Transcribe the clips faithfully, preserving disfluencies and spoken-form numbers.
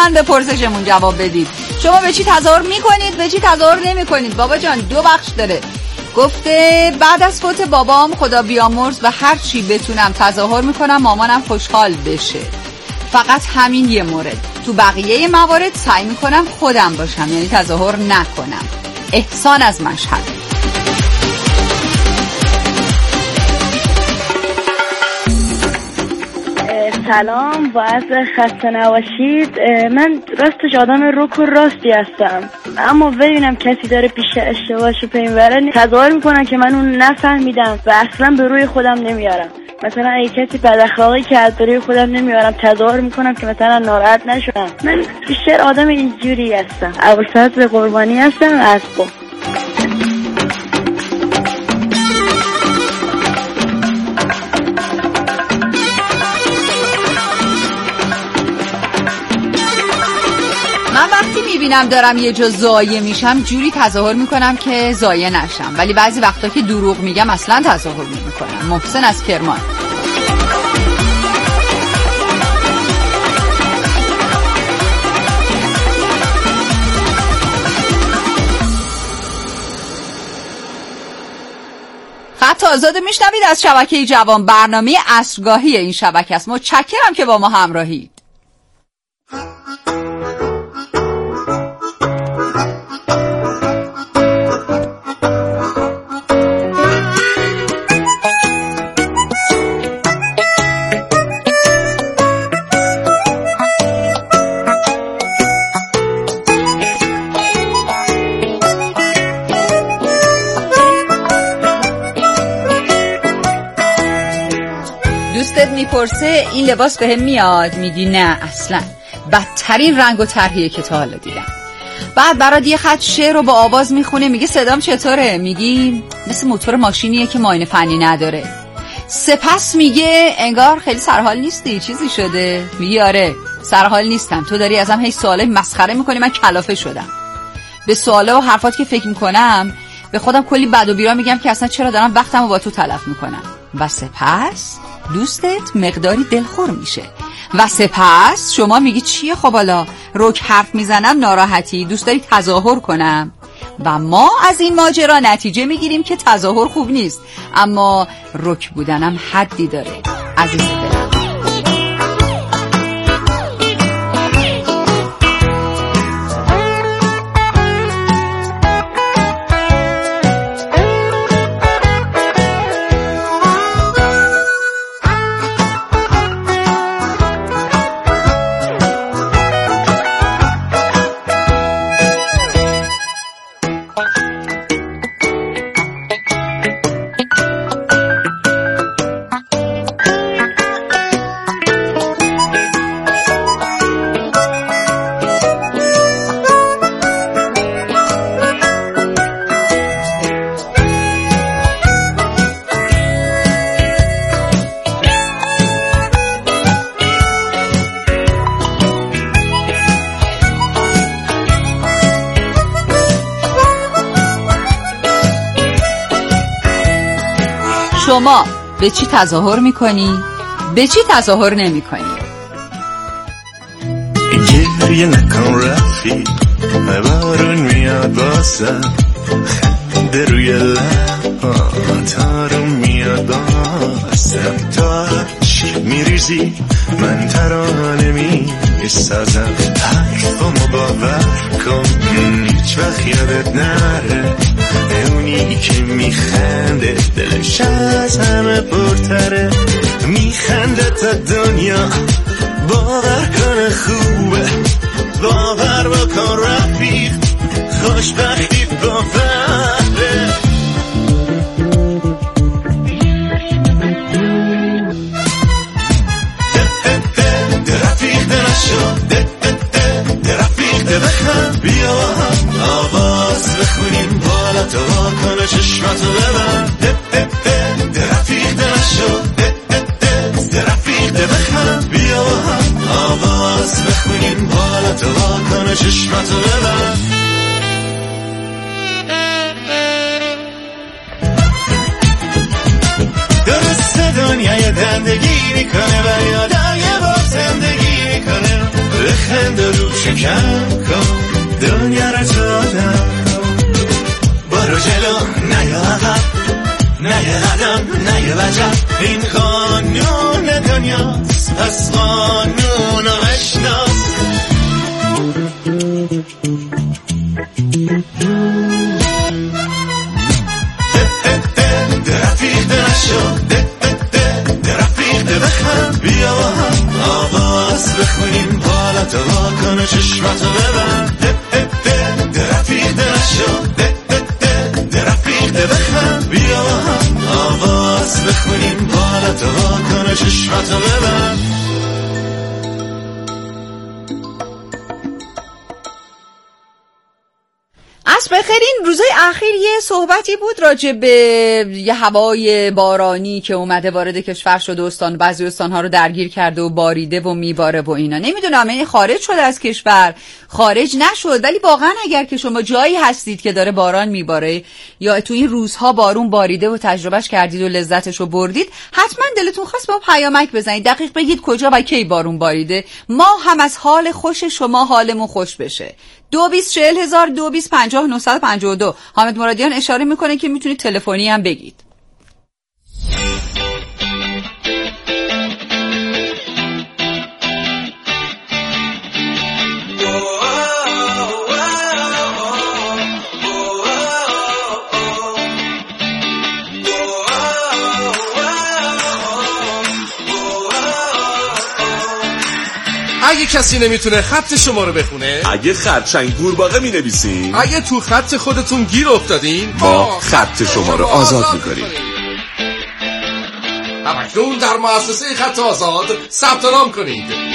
لطفاً به پرسشمون جواب بدید. شما به چی تظاهر میکنید، به چی تظاهر نمیکنید؟ بابا جان دو بخش داره. گفته بعد از فوت بابام خدا بیامرز و هر چی بتونم تظاهر میکنم مامانم خوشحال بشه. فقط همین یه مورد. تو بقیه موارد سعی میکنم خودم باشم، یعنی تظاهر نکنم. احسان از مشهد. سلام، با عرض خسته نباشید. من راستش آدم رک و راستی هستم، اما ببینم کسی داره پیش اشتباهشو پی میبره تظاهر میکنم که من اون نفهمیدم و اصلا به روی خودم نمیارم. مثلا اگه کسی بد اخلاقی کرد به روی خودم نمیارم، تظاهر میکنم که مثلا ناراحت نشدم. من بیشتر آدم اینجوری هستم. ابوالفضل قربانی هستم از با. من وقتی میبینم دارم یه جا ضایع میشم جوری تظاهر میکنم که ضایع نشم، ولی بعضی وقتا که دروغ میگم اصلا تظاهر نمیکنم. محسن از کرمان. خط آزاده میشنوید از شبکه جوان. برنامه عصرگاهی این شبکه است. متشکرم که با ما همراهید. دوستت میپرسه این لباس بهم میاد، میگی نه اصلا، بدترین رنگ و طرحیه که تا حالا دیدم. بعد برات یه خط شعر رو با آواز میخونه، میگه صدام چطوره؟ میگی مثل موتور ماشینیه که معاینه فنی نداره. سپس میگه انگار خیلی سرحال نیستی، چیزی شده؟ میگی آره سرحال نیستم، تو داری ازم هی سوالای مسخره میکنی، من کلافه شدم. به سوالا و حرفات که فکر میکنم به خودم کلی بد و بیرا میگم که اصلا چرا دارم وقتمو با تو تلف میکنم. و سپس دوستت مقداری دلخور میشه و سپس شما میگی چیه خب حالا رک حرف میزنم ناراحتی، دوست داری تظاهر کنم. و ما از این ماجرا نتیجه میگیریم که تظاهر خوب نیست، اما رک بودنم حدی داره. عزیز دلم شما به چی تظاهر میکنی؟ به چی تظاهر نمی کنی؟ گریه نکن رفیق، بارون میاد بازم، خنده روی لبات آروم میاد بازم، تا چی میریزی من ترانه میسازم، حرفمو باور کن هیچ وقت یادت نره، اونی که میخنده دلش از همه پرتره، میخنده تا دنیا باور کنه خوبه، باور بکن رفیق خوشبختی باوره. رفیق نشو رفیق بخند، بیا آواز بخونیم بالا تو کنه چشماتو ببند، رفیق نشو رفیق بخند، بیا آواز بخونیم بالا تو کنه چشماتو ببند. درست دنیای زندگی میکنه و یادای با زندگی میکنه، بخند روش شکم کن دنیا رو دادم برو جلو نیا عقب نیا قدم نیا وجب این قانون دنیاست پس قانون رو بشناس رفیق نشو رفیق بخم بیا با هم آواز بخونیم بالا تو واکن و چشماتو ببند رفیق نشو رفیق بخم بیا با هم آواز بخونیم بالا تو واکن و چشماتو ببند عصر بخیر. این روزای اخیر یه صحبتی بود راجع به یه هوای بارانی که اومده وارد کشور شده، استان بعضی استان‌ها رو درگیر کرده و باریده و میباره و اینا. نمیدونم این خارج شده از کشور خارج نشد، ولی واقعا اگر که شما جایی هستید که داره باران میباره یا تو این روزها بارون باریده و تجربهش کردید و لذتش رو بردید، حتما دلتون خواست با پیامک بزنید، دقیق بگید کجا و کی بارون باریده، ما هم از حال خوش شما حالمون خوش بشه. دو بیست چهل هزار دو بیست پنجاه نهصد و پنجاه و دو. حامد مرادیان اشاره میکنه که میتونید تلفنی هم بگید. اگه کسی نمیتونه خط شما رو بخونه، اگه خرچنگ گورباغه می نویسین، اگه تو خط خودتون گیر افتادین، ما خط شما رو آزاد میکنیم. همکنون در مؤسسه خط آزاد ثبت نام کنید.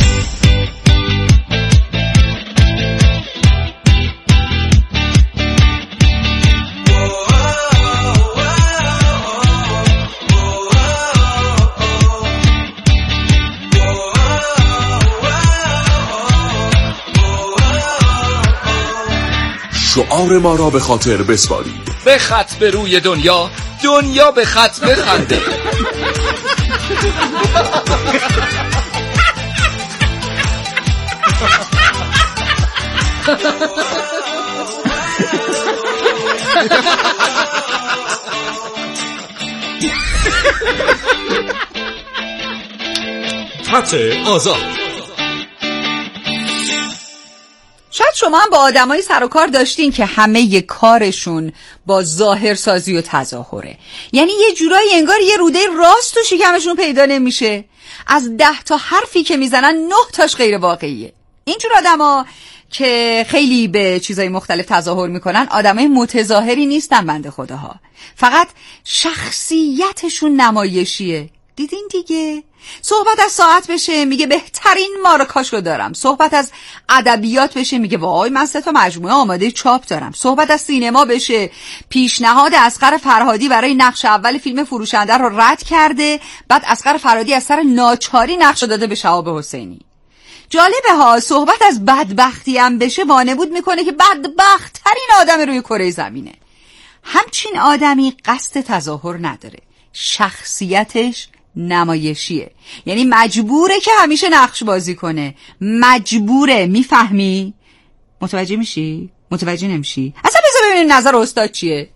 شعار ما را به خاطر بسپارید. به خط به روی دنیا، دنیا به خط بخنده. خط آزاد. شاید شما هم با آدمای سر و کار داشتین که همه ی کارشون با ظاهر سازی و تظاهره، یعنی یه جورایی انگار یه روده راست تو شکمشون پیدا نمیشه، از ده تا حرفی که میزنن نه تاش غیر واقعیه. اینجور آدما که خیلی به چیزای مختلف تظاهر میکنن آدمای متظاهری نیستن بنده خداها، فقط شخصیتشون نمایشیه. دیدین دیگه؟ صحبت از ساعت بشه میگه بهترین مارکاشو دارم، صحبت از ادبیات بشه میگه وای من سه تا مجموعه آماده چاپ دارم، صحبت از سینما بشه پیشنهاد اصغر فرهادی برای نقش اول فیلم فروشنده رو رد کرده، بعد اصغر فرهادی از سر ناچاری نقش داده به شهاب حسینی. جالبه ها، صحبت از بدبختی هم بشه وانمود میکنه که بدبخت ترین آدم روی کره زمینه. همچین آدمی قصد تظاهر نداره، شخصیتش نمایشیه، یعنی مجبوره که همیشه نقش بازی کنه، مجبوره. میفهمی؟ متوجه میشی؟ متوجه نمیشی؟ اصلا بذار ببینیم نظر استاد چیه.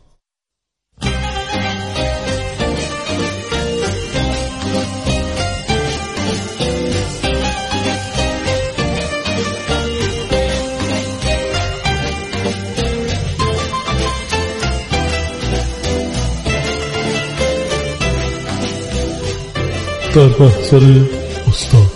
در محضر استاد.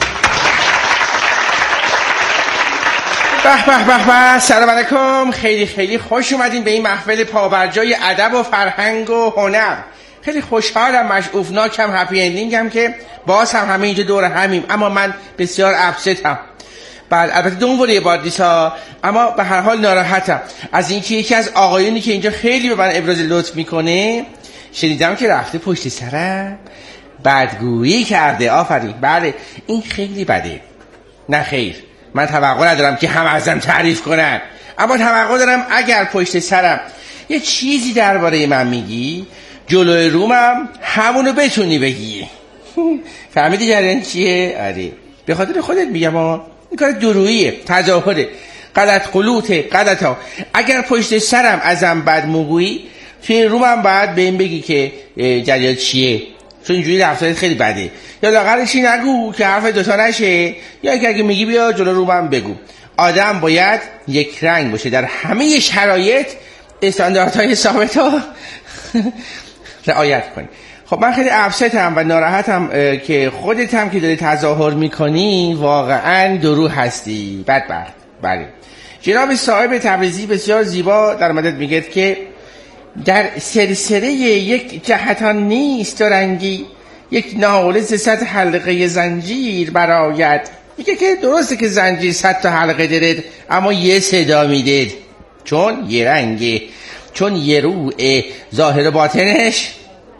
به به به به، سلام علیکم، خیلی خیلی خوش اومدین به این محفل پابرجای ادب و فرهنگ و هنر. خیلی خوشحالم، مشعوفناکم، هپی اندینگم که باز هم همه اینجا دور همیم، اما من بسیار ابستم. بعد البته دنباله بادیسا، اما به هر حال ناراحتم از اینکه یکی از آقایونی که اینجا خیلی به من ابراز لطف میکنه شنیدم که رفته پشت سرم بدگویی کرده. آفرین، بله این خیلی بده. نه خیر، من توقع ندارم که هم ازم تعریف کنن، اما توقع دارم اگر پشت سرم یه چیزی درباره من میگی جلوی رومم همونو بتونی بگی. فهمیدی جریان چیه؟ آره به خاطر خودت میگم ها، این کار دروییه، تظاهره، غلط قلوته، غلط ها. اگر پشت سرم ازم بد موگویی، توی رومم باید به این بگی که جریان چیه، چون اینجوری رفتارت خیلی بده، یا لااقل چی نگو که حرف دوتا نشه، یا اگه میگی بیا جلو رومم بگو. آدم باید یک رنگ باشه در همه شرایط، استانداردهای ثابت ها رعایت کنی. خب من خیلی افسدم و ناراحتم که خودت هم که داری تظاهر میکنی واقعا درو هستی، بدبخت. بله جناب صاحب تبریزی بسیار زیبا در مدد میگه که در سلسله یک جهتان نیست رنگی، یک ناله ز صد حلقه زنجیر برآید. میگه که درسته که زنجیر صد تا حلقه دارد اما یه صدا میدید، چون یه رنگه، چون یه روه، ظاهر باطنش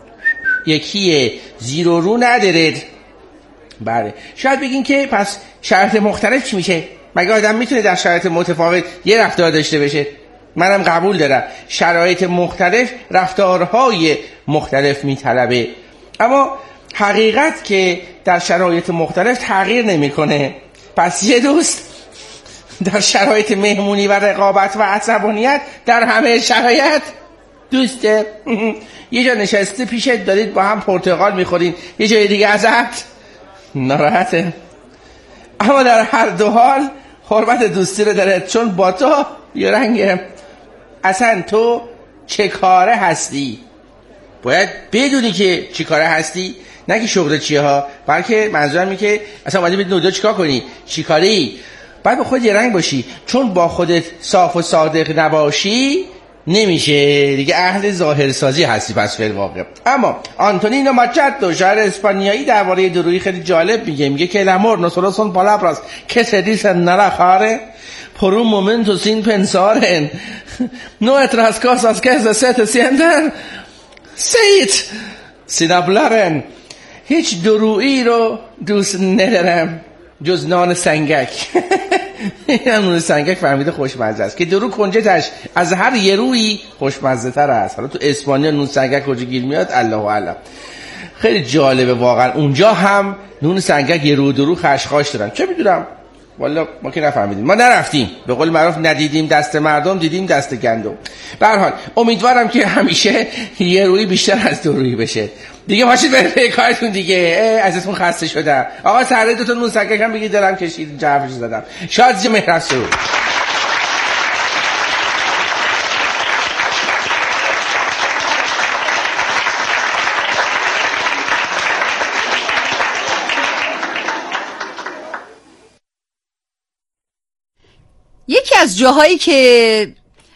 یکیه، زیر و رو ندارد. بله شاید بگین که پس شرایط مختلف چی میشه؟ مگه آدم میتونه در شرایط متفاوت یه رفتار داشته باشه؟ منم قبول دارم شرایط مختلف رفتارهای مختلف میطلبه، اما حقیقت که در شرایط مختلف تغییر نمیکنه. پس یه دوست در شرایط مهمونی و رقابت و عصبانیت در همه شرایط دوسته. یه جا نشسته پیشت دارید با هم پرتقال میخورین، یه جای دیگه ازت ناراحته، اما در هر دو حال حرمت دوستی رو داره، چون با تو یه رنگه. اصلا تو چه کاره هستی باید بدونی که چه کاره هستی، نه که شغل چیه ها، بلکه منظورم اینه که اصلا باید بدونی دو چیکار کنی، چی کاری. باید با خود یه رنگ باشی، چون با خودت صاف و صادق نباشی نمیشه دیگه، اهل ظاهرسازی هستی پس فی الواقع. اما آنتونینو ماچاتو شاعر اسپانیایی درباره درویی خیلی جالب میگه، میگه که el amor no solo son palabras que se dicen nada jare por un momento sin pensar en nuestras cosas que se sienten sit sin hablar en. هیچ درویی رو دوست ندارم جز نان سنگک. این نان سنگک فهمیده خوشمزه است که درو کنجتش از هر یه روی خوشمزه تر است. حالا تو اسپانیا نون سنگک کجا گیر میاد الله اعلم. خیلی جالبه واقعا، اونجا هم نون سنگک یه رو درو خشخاش دارن، چه میدونم والا ما که نفهمیدیم، ما نرفتیم، به قول معروف ندیدیم دست مردم دیدیم دست گندم. به هر حال امیدوارم که همیشه یه روی بیشتر از دو روی بشه. دیگه باشید برای کارتون دیگه، ازتون خسته شدم. آقا سرده دوتا نون سنگک هم بگید دلم کشید، جعفش زدم. شاد جه مهرسو. یکی از جاهایی که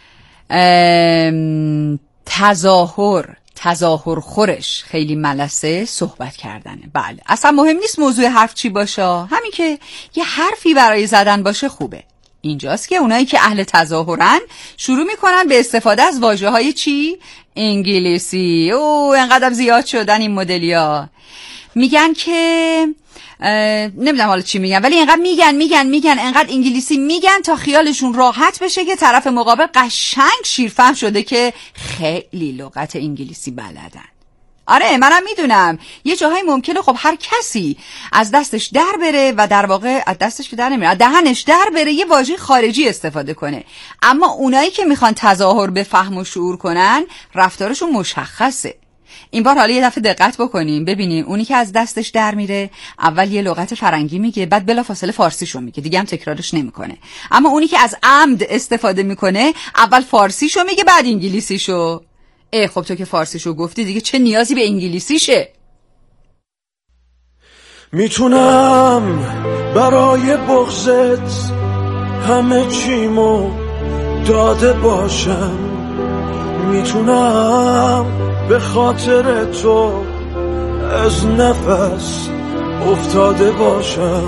تظاهر تظاهر خورش خیلی ملسه صحبت کردنه. بله اصلا مهم نیست موضوع حرف چی باشه، همین که یه حرفی برای زدن باشه خوبه. اینجاست که اونایی که اهل تظاهرن شروع میکنن به استفاده از واژه های چی؟ انگلیسی. او انقدر زیاد شدن این مدلیا، میگن که نمیدونم حالا چی میگن، ولی اینقدر میگن میگن میگن انقدر انگلیسی میگن تا خیالشون راحت بشه که طرف مقابل قشنگ شیرفهم شده که خیلی لغت انگلیسی بلدن. آره منم میدونم یه جاهای ممکنه خب هر کسی از دستش در بره و در واقع از دستش که در نمیره، از دهنش در بره یه واژه خارجی استفاده کنه، اما اونایی که میخوان تظاهر به فهم و شعور کنن رفتارشون مشخصه. این بار حالا یه دفعه دقت بکنیم ببینیم، اونی که از دستش در میره اول یه لغت فرنگی میگه، بعد بلافاصله فارسیشو میگه، دیگه هم تکرارش نمیکنه. اما اونی که از عمد استفاده میکنه اول فارسیشو میگه بعد انگلیسیشو. ای خب تو که فارسیشو گفتی دیگه چه نیازی به انگلیسیشه؟ میتونم برای بغضت همه چیمو داده باشم، میتونم به خاطر تو از نفس افتاده باشم،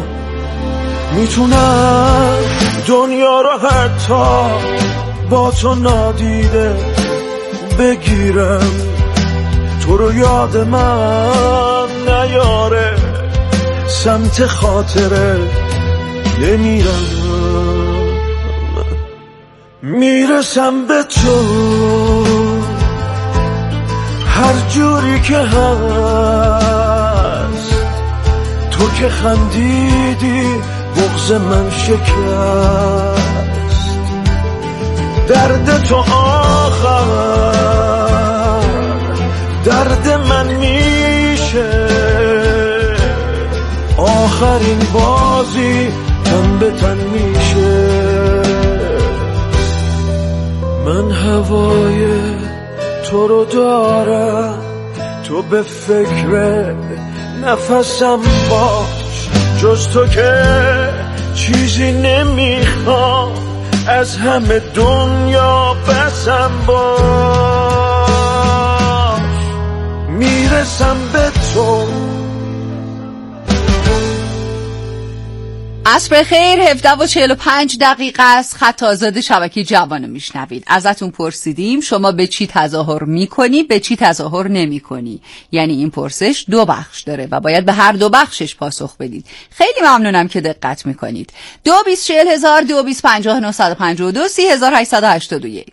میتونم دنیا رو حتی با تو نادیده بگیرم، تو رو یاد من نیاره سمت خاطره نمیرم، میرسم به تو هر جوری که هست، تو که خندیدی بغض من شکست. درد تو آخر درد من میشه، آخرین بازی تن به تن میشه. من هوای تو رو دارم، تو به فکر نفسم باش، جز تو که چیزی نمیخوام، از همه دنیا بسم باش. میرسم به تو. عصر خیر. هفده و چهل و پنج دقیقه است. خط آزاد شبکه جوان میشنوید. ازتون پرسیدیم شما به چی تظاهر میکنی، به چی تظاهر نمیکنی. یعنی این پرسش دو بخش داره و باید به هر دو بخشش پاسخ بدید. خیلی ممنونم که دقت میکنید. دو بیست چهل هزار، دو بیست پنجاه نهصد و پنجاه و دو، سی هزار هشتصد و هشتاد و یک.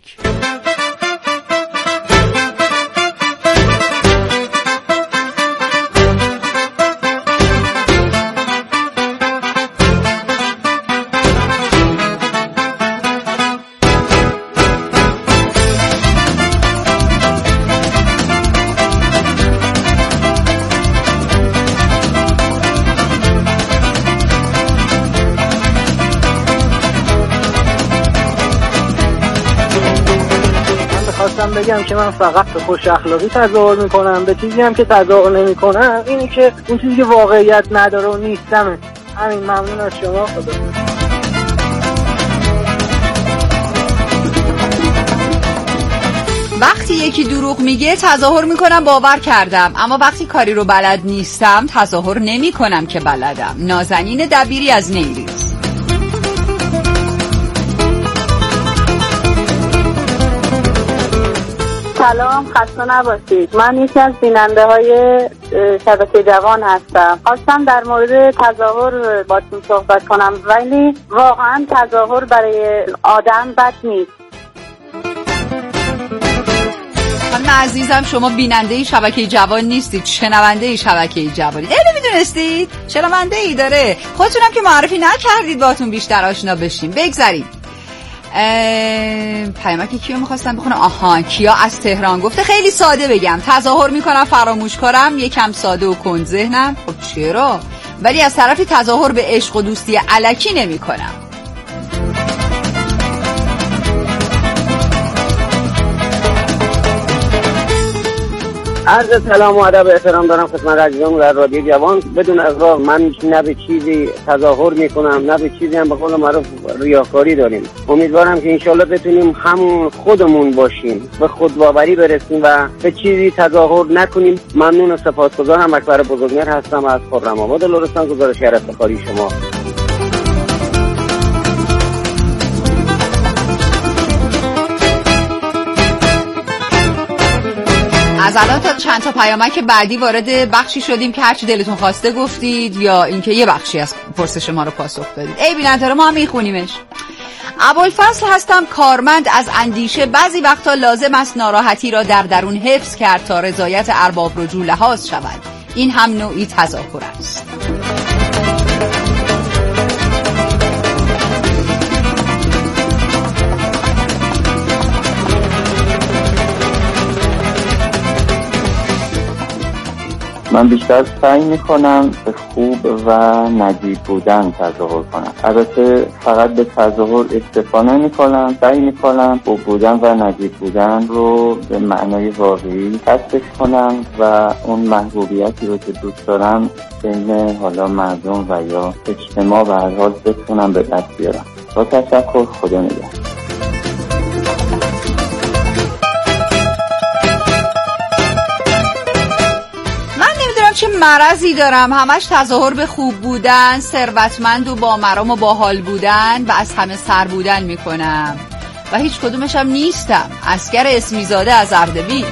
بگم که من فقط به خوش اخلاقی تظاهر میکنم، به چیزی هم که تظاهر نمیکنم اینی که اون چیزی که واقعیت نداره و نیستمه. همین. ممنون از شما. خدا. وقتی یکی دروغ میگه تظاهر میکنم باور کردم، اما وقتی کاری رو بلد نیستم تظاهر نمیکنم که بلدم. نازنین دبیری از نیریز. سلام، خسته نباشید. من یکی از بیننده های شبکه جوان هستم. خواستم در مورد تظاهر باتون صحبت کنم، ولی واقعا تظاهر برای آدم بد نیست. خانم عزیزم شما بیننده شبکه جوان نیستید، شنونده شبکه جوانید. اینو میدونستید؟ شنونده ای داره. خودتونم که معرفی نکردید باهاتون بیشتر آشنا بشیم. بگذارید. پیامکی کیو میخواستم بخونم؟ آها، کیا از تهران گفته خیلی ساده بگم تظاهر میکنم فراموش کنم، یکم ساده و کند ذهنم. خب چرا؟ ولی از طرفی تظاهر به عشق و دوستی الکی نمی کنم. عرض سلام و ادب و احترام دارم خدمت عزیزان در رادیو جوان. بدون اغراق من نه به چیزی تظاهر میکنم نه به چیزی هم به قول معروف ریاکاری داریم. امیدوارم که انشالله بتونیم همون خودمون باشیم، به خودباوری برسیم و به چیزی تظاهر نکنیم. ممنون و سپاسگزارم. اکبر بزرگمهر هستم از خرم‌آباد لرستان. گزارش افتخاری شما. از الان تا چند تا پیامک بعدی وارد بخشی شدیم که هرچی دلتون خواسته گفتید یا اینکه یه بخشی از پرسش ما رو پاسخ دادید. ای بیننده ما هم میخونیمش. ابوالفضل هستم، کارمند از اندیشه. بعضی وقتا لازم است ناراحتی را در درون حفظ کرد تا رضایت ارباب رجوع لحاظ شود. این هم نوعی تظاهر است. من بیشتر سعی میکنم به خوب و نجیب بودن تظاهر کنم. البته فقط به تظاهر اکتفا نمیکنم، سعی میکنم خوب بودن و نجیب بودن رو به معنای واقعی کسبش کنم و اون محبوبیتی رو که دوست دارم بین حالا مردم و یا اجتماع به هر حال بتونم به دست بیارم. با تشکر، خدا نگهدار. چه مرضی دارم، همش تظاهر به خوب بودن، ثروتمند و با مرام و باحال بودن و از همه سر بودن میکنم و هیچ کدومش هم نیستم. عسکر اسمیزاده از اردبیل.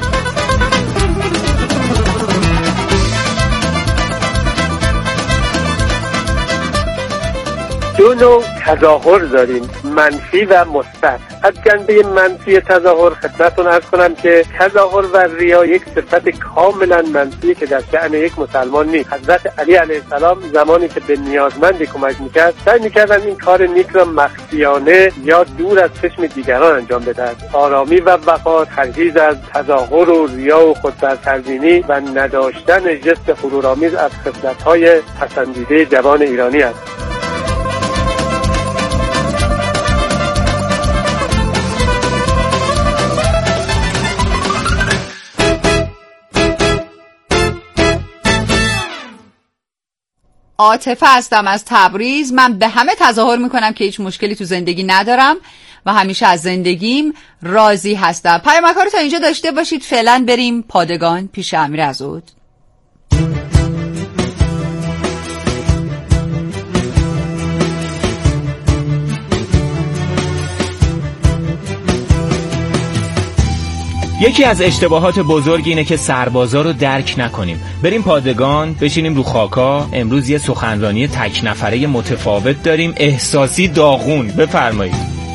دو نوع تظاهر داریم، منفی و مثبت. از جنبه منفی تظاهر خدمتتون عرض کنم که تظاهر و ریا یک صفت کاملا منفی که در شأن یک مسلمان نیست. حضرت علی علیه السلام زمانی که به نیازمندی کمک میکرد سعی میکردن این کار نیک را مخفیانه یا دور از چشم دیگران انجام بدهد. آرامی و وقار پرهیز از تظاهر و ریا و خودسرتربینی و نداشتن ژست غرورآمیز از خصلت‌های پسندیده جوان ایرانی است. عاطفه هستم از تبریز. من به همه تظاهر میکنم که هیچ مشکلی تو زندگی ندارم و همیشه از زندگیم راضی هستم. پیامک‌ها رو تا اینجا داشته باشید. فعلا بریم پادگان پیش امیر عزود. یکی از اشتباهات بزرگ اینه که سربازا رو درک نکنیم. بریم پادگان، بشینیم رو خاکا. امروز یه سخنرانی تک نفره متفاوت داریم، احساسی داغون. بفرمایید.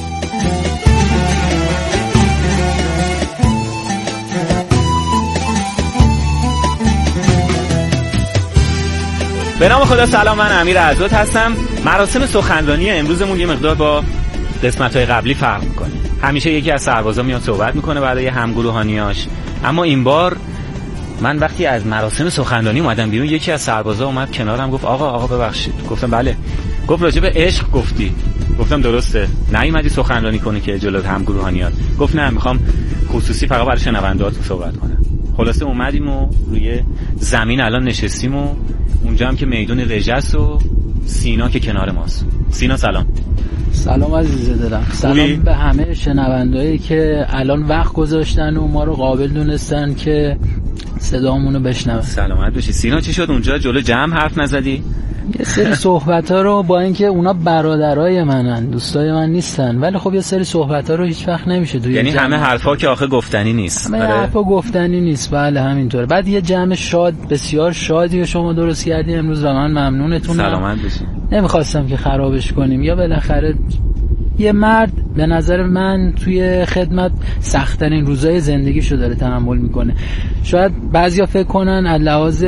به نام خدا. سلام، من امیر عزود هستم. مراسم سخنرانی امروزمون یه مقدار با قسمت‌های قبلی فرق می‌کنه. همیشه یکی از سربازا میاد صحبت میکنه برای همگروهانیاش، اما این بار من وقتی از مراسم سخنرانی اومدم بیرون یکی از سربازا اومد کنارم گفت آقا آقا ببخشید. گفتم بله. گفت راجع به عشق گفتی. گفتم درسته. نیومدی سخنرانی کنی که جلوی همگروهانیات؟ گفت نه، میخوام خصوصی فقط برای شنونده‌هاتون صحبت کنم. خلاصه اومدیم و روی زمین الان نشستیم و اونجا هم که میدون رژس و سینا که کنار ماست. سینا سلام. سلام عزیز دلم. سلام به همه شنوندهایی که الان وقت گذاشتن و ما رو قابل دونستن که صدامونو بشنون. سلامت باشی. سینا چی شد اونجا جلو جمع حرف نزدی؟ یه سری صحبت‌ها رو با اینکه اونا برادرای منن، دوستای من نیستن، ولی خب یه سری صحبت‌ها رو هیچ وقت نمیشه توی یعنی همه حرفا که آخه گفتنی نیست. همه حرفا گفتنی نیست. بله همینطوره. بعد یه جمع شاد، بسیار شادی رو شما درست کردی امروز و من ممنونتونم. سلامت باشی. نمیخواستم که خرابش کنیم. یا بالاخره یه مرد به نظر من توی خدمت سخت‌ترین روزای زندگیشو داره تحمل میکنه. شاید بعضیا فکر کنن از لحاظ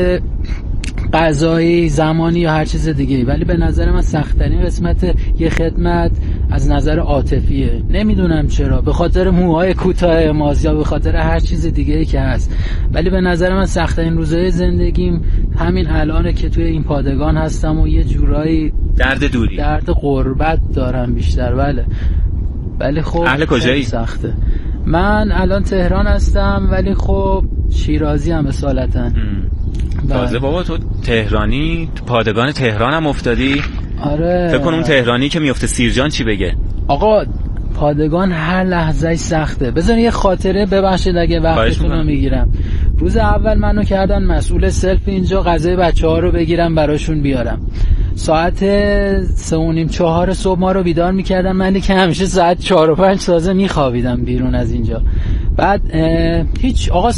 قضایی، زمانی یا هر چیز دیگه، ولی به نظر من سخت‌ترین قسمت یه خدمت از نظر عاطفیه. نمیدونم چرا، به خاطر موهای کوتاه ماست یا به خاطر هر چیز دیگه‌ای که هست، ولی به نظر من سخت‌ترین روزای زندگیم همین الانه که توی این پادگان هستم و یه جورایی درد دوری، درد غربت دارم بیشتر. بله ولی خب اهل کجایی؟ سخته. من الان تهران هستم ولی خب شیرازی هم اصالتاً. تازه بابا تو تهرانی، تو پادگان تهران هم افتادی؟ آره. فکر کن اون تهرانی که میفته سیرجان چی بگه؟ آقا پادگان هر لحظه سخته. بذار یه خاطره، ببخشید اگه وقتتون رو میگیرم. روز اول منو کردن مسئول سلف اینجا، غذای بچه‌ها رو بگیرم براشون بیارم. ساعت سه و نیم چهار صبح ما رو بیدار میکردن، من که همیشه ساعت چهار و پنج تازه میخوابیدم بیرون از اینجا. بعد هیچ آقا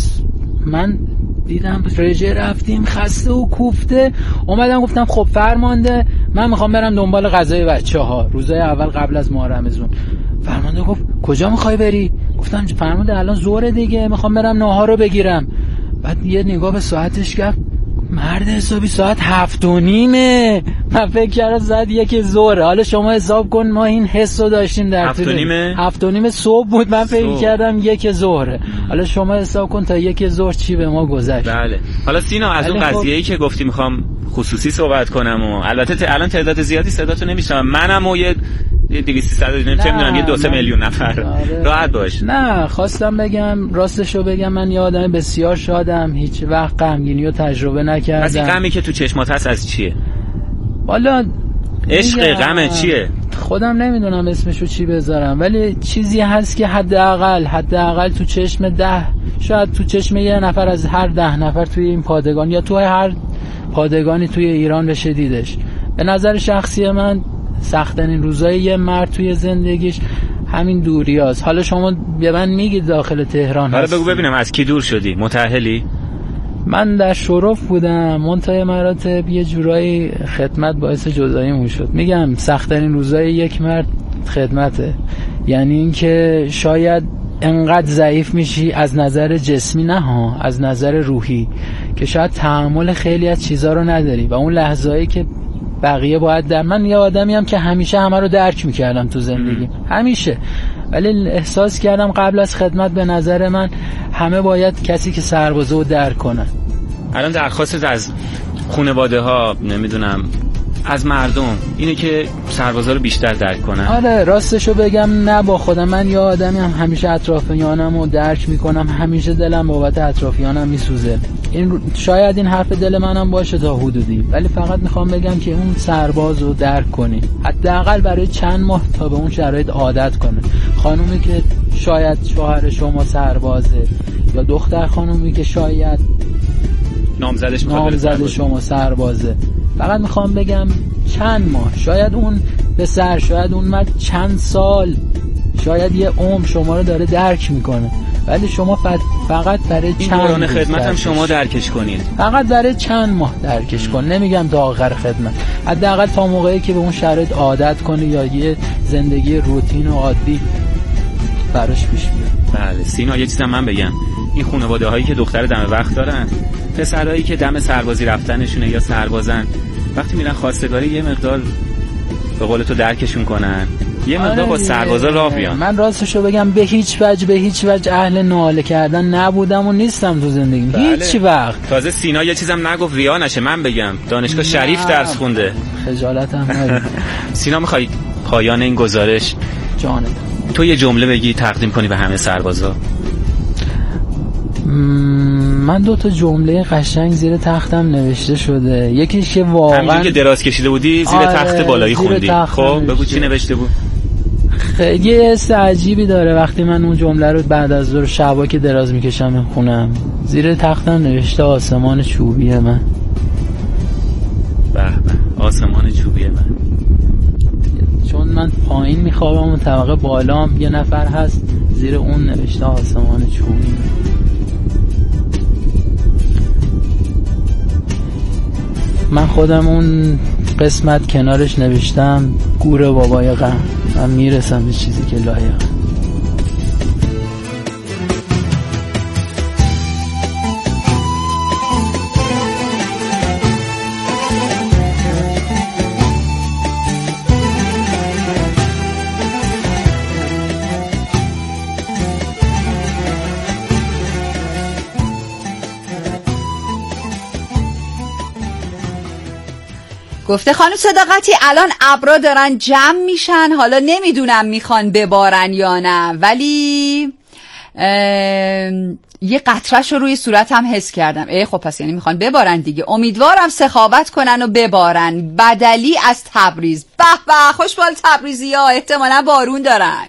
من دیدم رژه رفتیم خسته و کوفته، اومدم گفتم خب فرمانده من میخوام برم دنبال غذای بچه ها. روزای اول قبل از ماه رمضان. فرمانده گفت کجا میخوای بری؟ گفتم فرمانده الان ظهر دیگه، میخوام برم ناهار رو بگیرم. بعد یه نگاه به ساعتش کرد، مرد حسابی ساعت هفت و نیمه. من فکر کردم ساعت یک ظهره. حالا شما حساب کن ما این حس رو داشتیم در هفت و نیمه هفت و نیمه صبح بود، من فکر کردم یک ظهره. حالا شما حساب کن تا یک ظهر چی به ما گذشت. بله. حالا سینا از اون قضیه‌ای که گفتی میخوام خصوصی صحبت کنم و البته الان تعداد زیادی صداتو نمیشنوم، منم و یه دویست سیصد نمیدونم یه دو سه میلیون نفر. آره. راحت باش. نه خواستم بگم راستشو بگم، من یه آدم بسیار شادم، هیچ وقت غمگینی رو تجربه نکردم. از این غمی که تو چشمات هست از چیه؟ والا عشق غمه چیه؟ خودم نمیدونم اسمشو چی بذارم، ولی چیزی هست که حداقل حداقل تو چشم ده، شاید تو چشم یه نفر از هر ده نفر توی این پادگان یا توی هر پادگانی توی ایران بشه دیدش. به نظر شخصی من سخت‌ترین روزای یه مرد توی زندگیش همین دوریاست. حالا شما به من میگید داخل تهران هستی. حالا بگو ببینم از کی دور شدی؟ متأهلی؟ من در شرف بودم، منتهای مراتب یه جورایی خدمت باعث جداییمون شد. میگم سخت‌ترین روزای یک مرد خدمته، یعنی اینکه شاید انقدر ضعیف میشی از نظر جسمی، نه ها، از نظر روحی، که شاید تحمل خیلی از چیزا رو نداری و اون لحظه‌ای که بقیه باید در من یه آدمی هم که همیشه همه رو درک میکردم تو زندگی، همیشه، ولی احساس کردم قبل از خدمت به نظر من همه باید کسی که سربازه رو درک کنن. الان درخواست از خانواده ها، نمیدونم از مردم، اینه که سربازا رو بیشتر درک کنن. آره راستشو بگم نه با خودم، من یه آدمی هم همیشه اطرافیانم رو درک میکنم، همیشه دلم بابت اطرافیانم میسوزه. این شاید این حرف دل منم باشه تا حدودی، ولی فقط میخوام بگم که اون سرباز رو درک کنی، حداقل برای چند ماه تا به اون شرایط عادت کنه. خانومی که شاید شوهر شما سربازه، یا دختر خانومی که شاید نامزدش نامزد شما سربازه، فقط میخوام بگم چند ماه، شاید اون پسر، شاید اون مرد چند سال، شاید یه عمر شما رو داره درک میکنه، ولی شما فقط برای چند ماه دوران خدمت هم شما درکش کنید، فقط برای چند ماه درکش کن، نمیگم تا آخر خدمت، حداقل تا موقعی که به اون شرایط عادت کنه یا یه زندگی روتین و عادی براش پیش بیاد. بله سینا، یه چیزم من بگم، این خانواده هایی که دختر دم وقت دارن، پسرایی که دم سربازی رفتنشونه یا سربازن، وقتی میرن خواستگاری یه مقدار به قول تو درکشون کنن، یه مقدار با سربازا راه بیان. من راستشو بگم به هیچ وجه به هیچ وجه اهل ناله کردن نبودم و نیستم تو زندگیم. بله. هیچ وقت. تازه سینا یه چیزم نگفت ریا نشه، من بگم دانشگاه شریف درس خونده. خجالتم نگیر. سینا میخوای پایان این گزارش جانم تو یه جمله بگی تقدیم کنی به همه سربازا؟ من دو تا جمله قشنگ زیر تختم نوشته شده، یکیش که واقعا همینجوری که دراز کشیده بودی زیر آره تخت بالایی خوندی. خب بگو چی نوشته بود؟ خیلی حس عجیبی داره وقتی من اون جمله رو بعد از ظهر شبا که دراز میکشم میخونم. زیر تختم نوشته آسمان چوبی من. به به، آسمان چوبی من. چون من پایین میخوابم و طبقه بالام یه نفر هست، زیر اون نوشته آسمان چوبی. من خودم اون قسمت کنارش نوشتم گور بابای غم، من میرسم به چیزی که لایق. گفته خانم صداقتی الان ابرا دارن جمع میشن، حالا نمیدونم میخوان ببارن یا نه، ولی یه قطره‌شو روی صورتم حس کردم. ای خب پس یعنی میخوان ببارن دیگه. امیدوارم سخاوت کنن و ببارن. بدلی از تبریز. به به، خوشبال تبریزی‌ها، احتمالاً بارون دارن.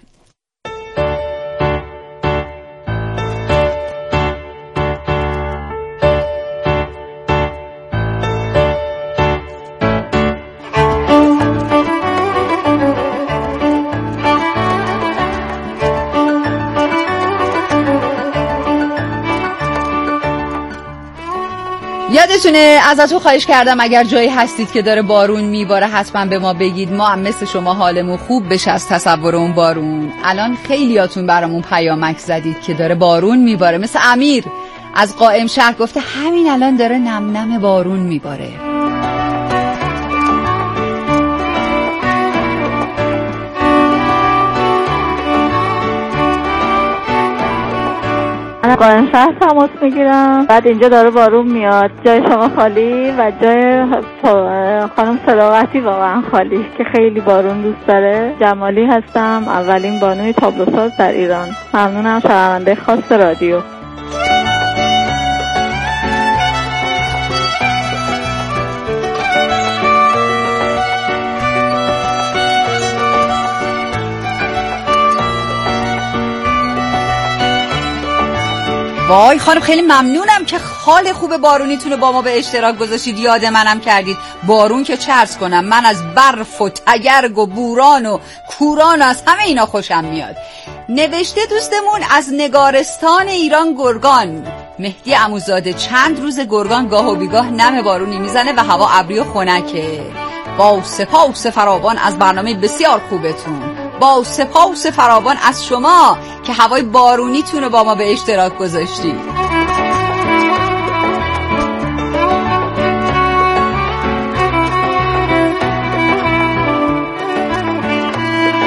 یادتونه ازتون خواهش کردم اگر جایی هستید که داره بارون میباره حتما به ما بگید، ما هم مثل شما حالمون خوب بشه از تصور اون بارون. الان خیلیاتون برامون پیامک زدید که داره بارون میباره، مثل امیر از قائم شهر گفته همین الان داره نم نم بارون میباره. من قائم شهر تماس میگیرم، بعد اینجا داره بارون میاد، جای شما خالی و جای خانم صداقتی واقعا خالی که خیلی بارون دوست داره. جمالی هستم، اولین بانوی تابلوساز در ایران. ممنونم، شنونده خاص رادیو. وای خانم خیلی ممنونم که خال خوب بارونیتون رو با ما به اشتراک گذاشتید، یاد منم کردید. بارون که چه عرض کنم، من از برف و تگرگ و بوران و کوران و از همه اینا خوشم میاد. نوشته دوستمون از نگارستان ایران گرگان، مهدی عموزاده چند روز گرگان گاه و بیگاه نم بارونی میزنه و هوا ابری و خنکه. با سپاس فراوان از برنامه بسیار خوبتون، با سپاس فراوان از شما که هوای بارونیتون رو با ما به اشتراک گذاشتید.